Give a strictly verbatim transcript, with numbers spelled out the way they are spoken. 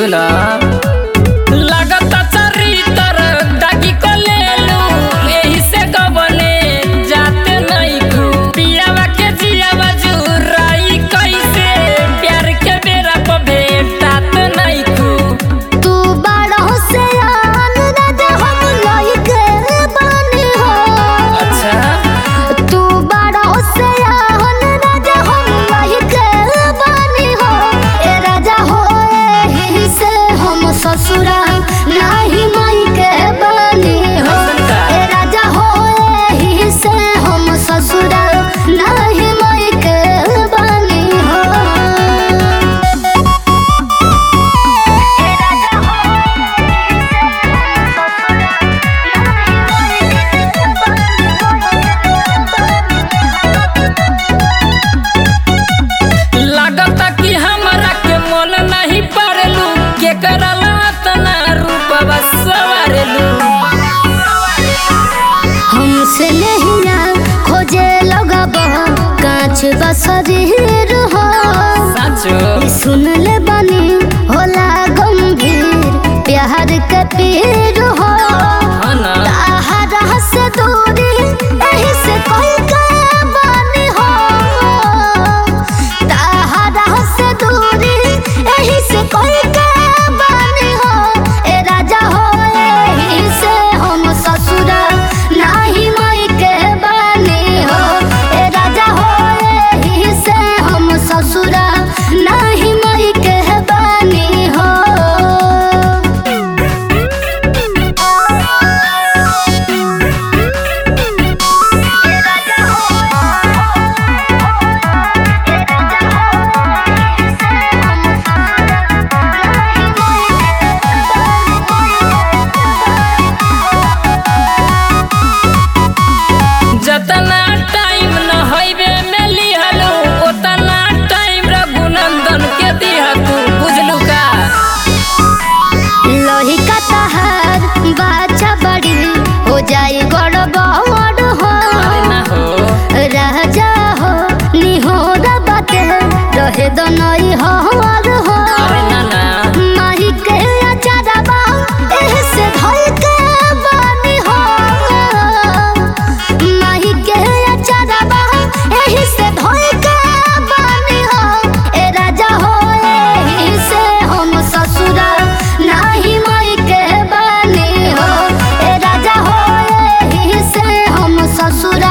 बुझला लागत चरितर दागी को लेलू एही से गबने जाते नहीं खू पियावा के जियावा जुराई कैसे प्यार के बेरा पर भेटात नहीं खू तू बड़ा से आन दे हम लई के बानी हो। अच्छा तू बड़ा से आन दे हम लई के बानी हो। ए राजा हो एही से हम ससुरा नाही मई के बानी हो। ए राजा हो एही से हम ससुरा नाही मई के बानी हो। ए राजा हो लागत कि हमरा के मन नहीं पड़लू के करला तना रूपवा सवारेलू हमसे नहीं ना खोजे लगब कांच बसरीर हो। साचो सुन ले बनी होला गंभीर प्यार के पीर हो। हना ताहरा से दूरी एही से कोई के बानी हो। ताहरा से दूरी एही से कोई के बानी हो। ए राजा हो एही से हम ससुरा नाही मई के बानी हो। ए राजा हो एही से हम ससुरा नाही मई के बानी हो। जतना टाइम न होइबे में लिहलू उतना टाइम रघुनंदन के दिहा तू बुझलू का लोही का तहार बाचा बड़ी हो जाए गड़बड़ हो। अरे ना हो राजा हो निहोरा बाटे रहे दनई हर हो। अरे ना ना माही के अचारबा एही से धल के बानी हो। माही के अचारबा एही से धल के बानी हो। ए राजा हो एही से हम ससुरा नाही मई के बानी हो। ए राजा हो एही से हम ससुरा